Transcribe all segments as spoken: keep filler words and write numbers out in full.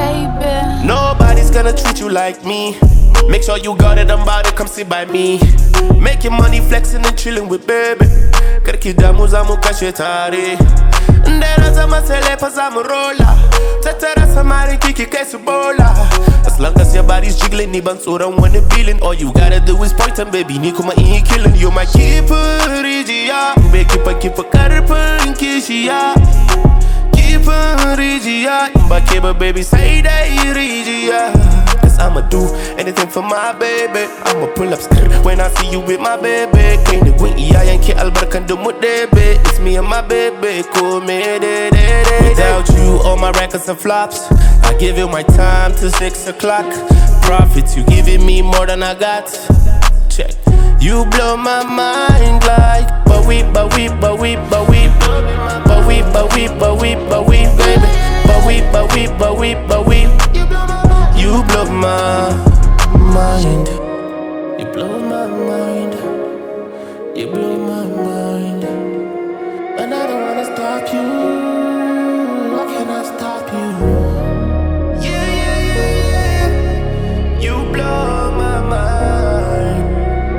baby. Nobody's gonna treat you like me. Make sure you got it, I'm about to come sit by me. Making money, flexing and chilling with baby. Karikida zamu kashetari. Ndera zama selepa zamu rolla. Tatara samari kiki kesu bola. As long as your body's jiggling, ni bansura when the feeling. All you gotta do is point and baby, ni kuma in killing. You my keeper, Rigia. Be keeper, keeper, karpa, kishia. Keeper, Rigia. Mbakeba, baby, say that Rigia. I'ma do anything for my baby. I'ma pull up skirt when I see you with my baby. Can't the win, yeah, and ke albarkan do mu baby. It's me and my baby, cool me de de de. Without you, all my records are flops. I give you my time till six o'clock. Profits, you giving me more than I got. Check. You blow my mind like, but we, but we, but we, but we, but we, but we, but we, but we, baby, but we, but we, but we, but we. You blow my mind. You blow my mind. You blow my mind. And I don't wanna stop you. How can I stop you? Yeah, yeah, yeah, yeah. You blow my mind.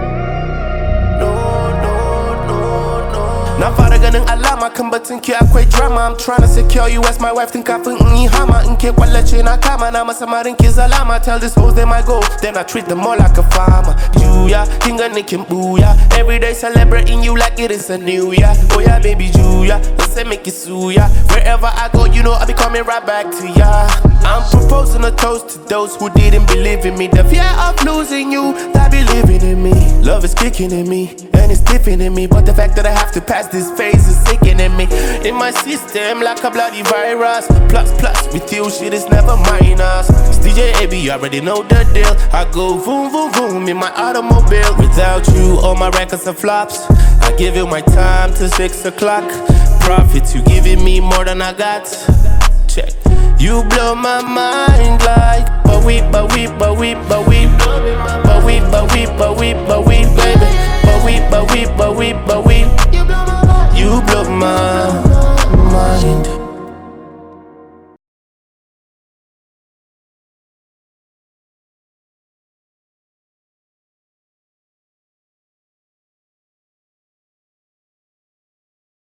No, no, no, no. Na fara ganin alama kan batun ki akwai drama. I'm tryna secure you as my wife tun kafin in yi hama. In ke kwallace na kama na masa marin ki zalama. Tell this hoes they might go, then I treat them more like a farmer. Juya, kinga nikin booya. Every day celebrating you like it is a new year. Oh yeah, baby Juya, let's say make it suya. Wherever I go, you know I'll be coming right back to ya. I'm proposing a toast to those who didn't believe in me. The fear of losing you, that be living in me. Love is kicking in me, and it's different in me. But the fact that I have to pass this phase is sickening me. In my system, like a bloody virus. Plus, plus, with you, shit is never minus. It's D J A B, you already know the deal. I go boom, boom, boom in my automobile. Without you, all my records are flops. I give you my time till six o'clock. Profits, you giving me more than I got. Check. You blow my mind like, but we, but we, but we, but we, but we, but we, but we, but we, baby, but we, but we, but we, but we, you blow my